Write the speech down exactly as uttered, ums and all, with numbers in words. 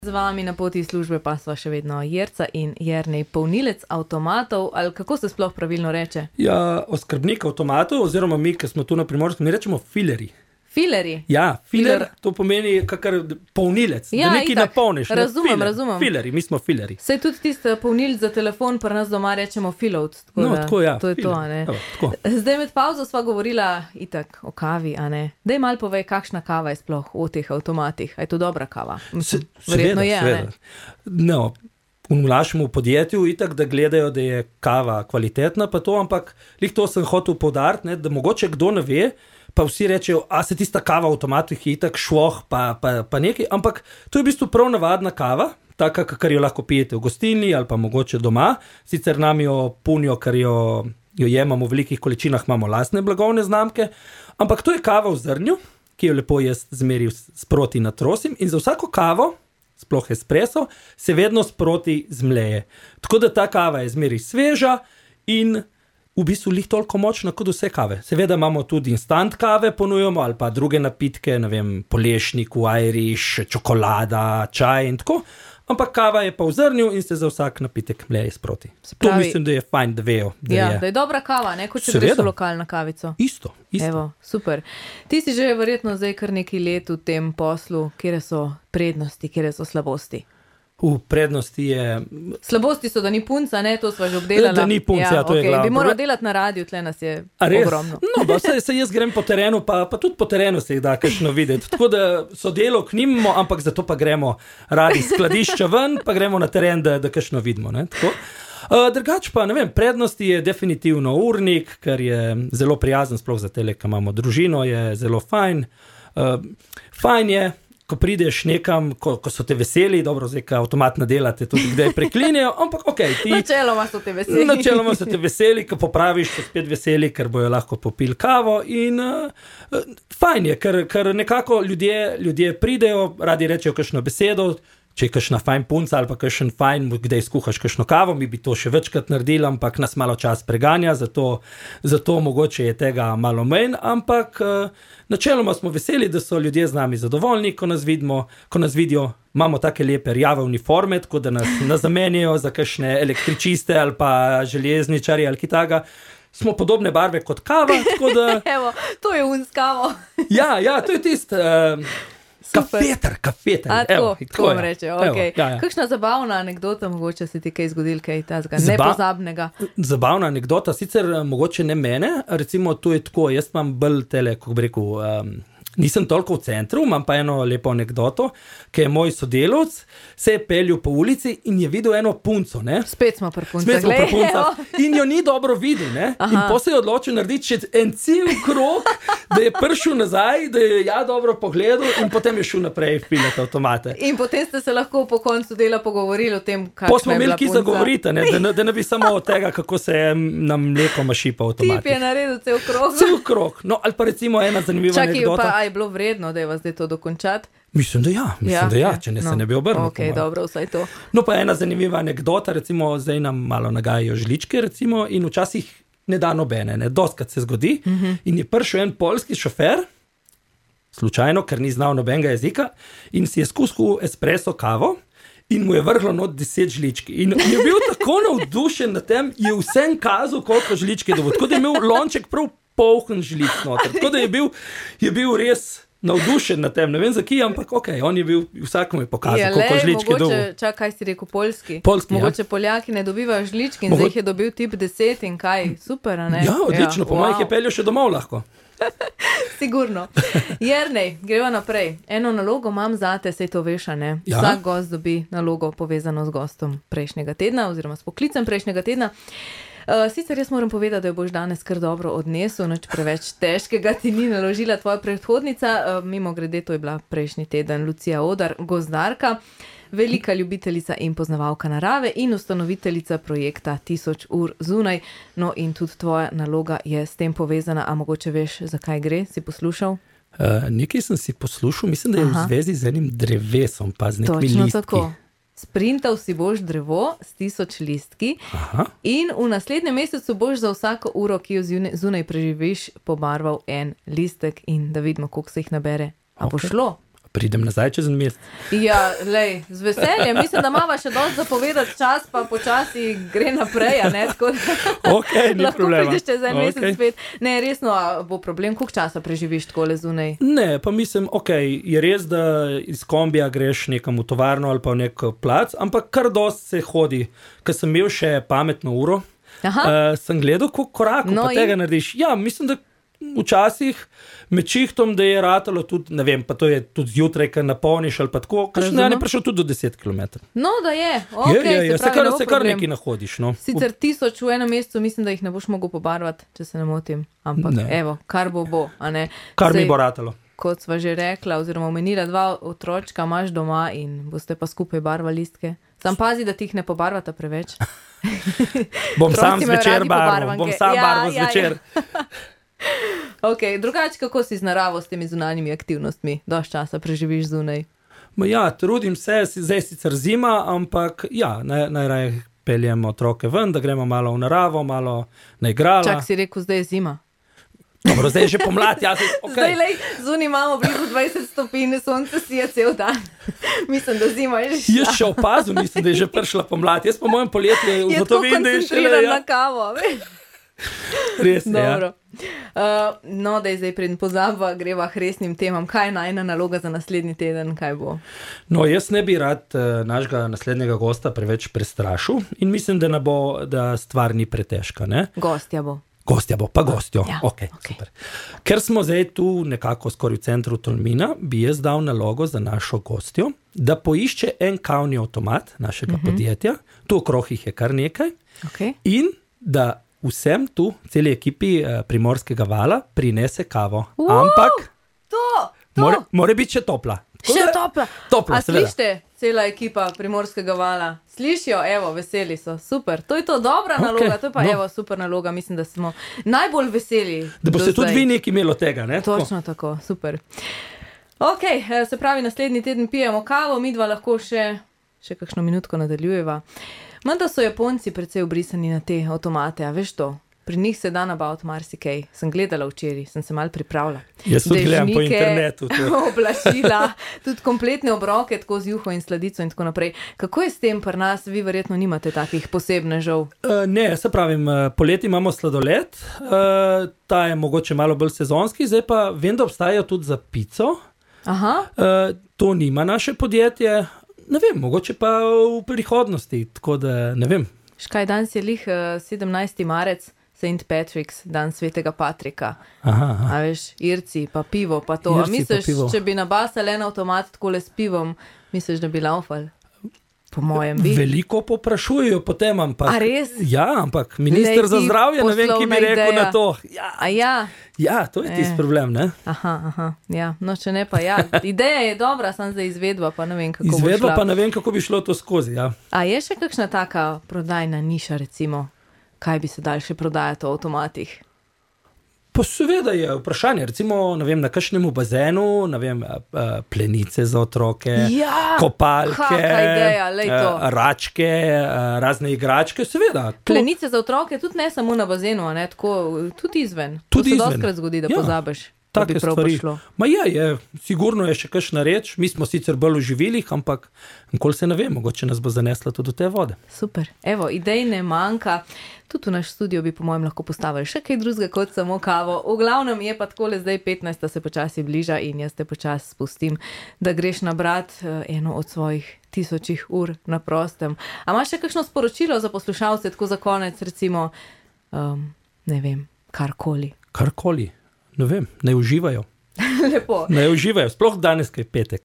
Z vami na poti službe pa sva še vedno Jerca in Jernej, polnilec avtomatov, ali kako se sploh pravilno reče? Ja, oskrbnik avtomatov, oziroma mi, ki smo tu na Primorskem, mi rečemo filerji. Filerji? Ja, filer, Filer. To pomeni kakor polnilec, Ja, da nekaj itak. napolniš. ne, Razumem, filer, razumem. Filerji, mi smo filerji. Saj tudi tiste polnilc za telefon pri nas doma rečemo filovc. Tako No, da, tako ja. To je filer. to, a ne? Evo, tako. Zdaj med pauzo sva govorila itak o kavi, a ne? Daj mal povej, kakšna kava je sploh v teh avtomatih. A je to dobra kava? Mislim, Se- verjetno seveda, je, a ne? seveda. No, v našemu podjetju itak, da gledajo, da je kava kvalitetna, pa to, ampak lih to sem hotel poudariti, ne, da mogoče kdo ne ve, pa vsi rečejo, a se tista kava v avtomatih je itak šloh, pa, pa, pa nekaj, ampak to je v bistvu prav navadna kava, taka, kakor jo lahko pijete v gostilni ali pa mogoče doma, sicer nam jo punijo, ker jo, jo jemamo v velikih količinah, imamo lastne blagovne znamke, ampak to je kava v zrnju, ki jo lepo jaz zmeri sproti natrosim in za vsako kavo, sploh espresso, se vedno sproti zmleje. Tako da ta kava je zmeri sveža in v bistvu lih toliko močna kot vse kave. Seveda imamo tudi instant kave ponujamo ali pa druge napitke, ne vem, polešnik, Irish, čokolada, čaj in tako, ampak kava je pa v zrnju in se za vsak napitek mleje sproti. pravi- To mislim, da je fajn, da vejo, da Ja, je. da je dobra kava, ne? Kot če Seveda. greš v lokalno kavico. Isto, isto. Evo, super. Ti si že verjetno zdaj kar nekaj let v tem poslu, kje so prednosti, kje so slabosti. V prednosti je Slabosti so, da ni punca, ne, to sva že obdelala. Da ni punca, ja, to je okej. glavno. Bi moral delati na radiju, tle nas je A res? ogromno. No, pa se, se jaz grem po terenu, pa, pa tudi po terenu se jih da kakšno videti. Tako da sodelok nimamo, ampak zato pa gremo radi iz skladišča ven, pa gremo na teren, da, da kakšno vidimo. Ne? Tako. Uh, drugač pa, ne vem, prednosti je definitivno urnik, ker je zelo prijazen, sploh za tele, ki imamo družino, je zelo fajn. Uh, fajn je, ko prideš nekam, ko, ko so te veseli, dobro, zdaj, ko avtomatno delate, tudi kdaj preklinijo, ampak ok, ti... Načeloma so te veseli. Načeloma so te veseli, ko popraviš, so spet veseli, ker bojo lahko popili kavo in uh, uh, fajn je, ker, ker nekako ljudje, ljudje pridejo, radi rečejo kakšno besedo, če je kakšna fajn punca ali pa kakšen fajn, kdaj skuhaš kakšno kavo, mi bi to še večkrat naredili, ampak nas malo čas preganja, zato, zato mogoče je tega malo manj, ampak uh, načeloma smo veseli, da so ljudje z nami zadovoljni, ko nas vidimo, ko nas vidijo, imamo take lepe rjave uniforme, tako da nas, nas zamenjajo za kakšne električiste ali pa železničarje ali kitaga. Smo podobne barve kot kava, tako da... Evo, to je un s kavo. Ja, ja, to je tisto... Uh, Kafeter, kafeter. A, Evo, tako, tako vam je. reče, Evo, okej. ja, ja. Kakšna zabavna anekdota, mogoče se ti kaj zgodil, kaj tazga, Zaba- nepozabnega. Zabavna anekdota, sicer eh, mogoče ne mene, recimo to je tako, jaz imam bolj tele, kako bi rekel, um, nisem toliko v centru, imam pa eno lepo anekdoto, ki je moj sodelavec, se je peljal po ulici in je videl eno punco, ne? Spet smo pri puncah, Spet smo glej, pri puncah. evo. In jo ni dobro videl, ne? Aha. In potem se je odločil narediti še en cel krog, da je prišel nazaj, da je ja dobro pogledal in potem je šel naprej filati avtomate. In potem ste se lahko po koncu dela pogovorili o tem, Pa kakšna smo je imeli bila ki punca. zagovoriti, ne? Da, ne, da ne bi samo od tega, kako se je nam mleko maši po Tip je avtomatih. naredil cel krog. Cel krog. No, ali pa recimo ena zanimiva Čakaj, anekdota. pa a je bilo vredno, da je vas zdaj to dokončati? Mislim, da ja, mislim, da ja, če ne se ne bi obrnil. Ok, po mojem. dobro, vsaj to. No, pa ena zanimiva anekdota, recimo, zdaj nam malo nagajajo žličke, recimo, in včasih ne da nobene, ne, dostkrat se zgodi, uh -huh. in je prišel en poljski šofer, slučajno, ker ni znal nobenega jezika, in si je skusil espresso kavo, in mu je vrglo not deset žlički. In je bil tako navdušen nad tem, je vsem kazal, koliko žličke je dobil. Tako da je imel lonček prav poln žlič noter. Tako da je bil, je bil res navdušen nad tem. Ne vem za kje, ampak ok, on je bil, vsakому je pokazal, Ja, koliko lej, žličke je dobil. mogoče, čak, kaj si rekel, poljski? Poljski, ja. Mogoče Poljaki ne dobivajo žličk in Mogo- zdaj jih je dobil tip deset in kaj, super, a ne? Ja, odlično, po mojih je peljal še domov lahko. Sigurno. Jernej, greva naprej. Eno nalogo imam zate, sej to veš, a ne? Ja. Vsak gost dobi nalogo povezano z gostom prejšnjega tedna oziroma s poklicem prejšnjega tedna. Uh, sicer jaz moram povedati, da jo boš danes kar dobro odnesel, nič preveč težkega ti ni naložila tvoja predhodnica. Uh, mimo grede, to je bila prejšnji teden Lucija Odar, gozdarka, velika ljubiteljica in poznavalka narave in ustanoviteljica projekta Tisoč ur zunaj. No in tudi tvoja naloga je s tem povezana, a mogoče veš, zakaj gre, si poslušal? Uh, nekaj sem si poslušal, mislim, da je Aha. v zvezi z enim drevesom, pa z nekimi Točno listki. tako. Sprintal si boš drevo s tisoč listki. Aha. In v naslednjem mesecu boš za vsako uro, ki jo zunaj, zunaj preživiš, pobarval en listek in da vidimo, koliko se jih nabere. A bo Okej. šlo? Pridem nazaj čez en mesec. Ja, lej, z veseljem. Mislim, da imamo še dosti zapovedati čas, pa počasi gre naprej, a ne? Tako da Okay, ni lahko problema. prideš čez en mesec Okej. spet. Ne, resno, a bo problem, koliko časa preživiš takole zunaj? Ne, pa mislim, ok, je res, da iz kombija greš nekam v tovarno ali pa v nek plac, ampak kar dosti se hodi. Ker sem imel še pametno uro, Aha, uh, sem gledal, koliko korakov No pa in? tega narediš. Ja, mislim, da včasih med čihtom, da je ratalo tudi, ne vem, pa to je tudi zjutraj, ker napolniš ali pa tako, kakšen dan je prišel tudi do deset kilometrov. no, da je. Je, Okay, je, je, se pravi, kar, ne bo se kar problem. nekaj nahodiš. No. Sicer tisoč v enem mesecu, mislim, da jih ne boš mogel pobarvati, če se ne motim. Ampak Ne. evo, kar bo bo, a ne. Kar mi Saj, bo ratalo. kot sva že rekla, oziroma omenila, dva otročka imaš doma in boste pa skupaj barvali listke. Sam pazi, da ti jih ne pobarvata preveč. Bom Otroci sam imajo zvečer radi barval, pobarvanke. bom sam Ja, barval ja, ja. zvečer. Okay, drugače, kako si z naravo, s temi zunanjimi aktivnostmi? Dož časa preživiš zunaj. Ma ja, trudim se, si- zdaj sicer zima, ampak ja, naj, najraje peljem otroke ven, da gremo malo v naravo, malo na igrala. Čak si rekel, zdaj je zima. Dobro, zdaj je že pomlad, jaz se, Zdaj, okay. lej, zunaj imamo blizu dvajset stopinj, sonce sije cel dan. Mislim, da zima je že Jaz še opazil, mislim, da je že prišla pomlad. Jaz po mojem poletju je tako ugotovim, da je še koncentriran ja, na kavo. veš. res. je, Ja. Dobro. Uh, no, da je zdaj pred pozaba, greva k resnim temam. Kaj je najna naloga za naslednji teden, kaj bo? No, jaz ne bi rad uh, našega naslednjega gosta preveč prestrašil in mislim, da, ne bo, da stvar ni pretežka. Ne? Gostja bo. Gostja bo, pa gostjo. Ja, Okay, okej. super. Ker smo zdaj tu nekako skoraj v centru Tolmina, bi jaz dal nalogo za našo gostjo, da poišče en kavni avtomat našega uh-huh. podjetja, tu okrog jih je kar nekaj, Okay. in da vsem tu, celi ekipi eh, Primorskega vala, prinese kavo. Uh, Ampak To, to. mora, mora biti še topla. Tako Še da- topla. Topla, A seveda. slište, cela ekipa Primorskega vala? Slišijo, evo, veseli so, super. To je to dobra Okej, naloga, to je pa no. evo, super naloga. Mislim, da smo najbolj veseli. Da boste do tudi zdaj. vi nekaj imeli od tega. Ne? Tako. Točno tako, super. Ok, eh, se pravi, naslednji teden pijemo kavo, midva lahko še, še kakšno minutko nadaljujeva. Menda so Japonci precej obrisani na te avtomate, a veš to? Pri njih se da nabaviti marsikaj. Sem gledala včeraj, sem se malo pripravila. Jaz tudi gledam po Dežnike, internetu. to. Oblačila, tudi kompletne obroke, tako z juho in sladico in tako naprej. Kako je s tem pri nas? Vi verjetno nimate takih posebnežev. Uh, ne, se pravim, uh, poleti imamo sladoled, uh, ta je mogoče malo bolj sezonski, zdaj pa vem, da obstajajo tudi za pico. Aha, Uh, to nima naše podjetje, ne vem, mogoče pa v prihodnosti, tako da ne vem. škaj danes je lih uh, sedemnajsti marec, Saint Patrick's, dan svetega Patrika. Aha, aha. A veš, Irci, pa pivo, pa to. A Irci pa misliš, pivo. če bi nabasali en avtomat takole s pivom, misliš, da bi laufali? Po mojem bi. Veliko poprašujejo potem, ampak. A res? Ja, ampak minister Lej, za ti zdravje, ne vem, ki bi poslovna rekel ideja. na to. Ja, A ja, ja to je tisti Eh. problem, ne? aha, aha, ja, no če ne pa ja. Ideja je dobra, sam za izvedba, pa ne vem, kako bo Izvedba šla. pa ne vem, kako bi šlo to skozi. Ja. A je še kakšna taka prodajna niša, recimo, kaj bi se dal še prodajati v avtomatih? Pa seveda je vprašanje, recimo ne vem, na kakšnemu bazenu, ne vem, a, a, plenice za otroke, Ja, kopalke, kaka ideja, lej to. a, račke, a, razne igračke, seveda. to- Plenice za otroke tudi ne samo na bazenu, a ne, tako, tudi izven. Tudi to se izven. dostkrat zgodi, da Ja, pozabiš, da bi Take prav stvari. prišlo. Ma je, je, sigurno je še kakšna reč, mi smo sicer bolj v živilih, ampak nikoli se ne ve, mogoče nas bo zanesla tudi do te vode. Super. Evo, idej ne manjka. Tudi v naš studio bi, po mojem, lahko postavili še kaj drugega kot samo kavo. V glavnem je pa takole zdaj petnajsta se počasi bliža in jaz te počasi spustim, da greš nabrat eh, eno od svojih tisočih ur na prostem. A imaš še kakšno sporočilo za poslušalce, tako za konec, recimo, um, ne vem, karkoli. Karkoli, ne vem, ne uživajo. Lepo. Ne uživajo, sploh danes, kaj je petek.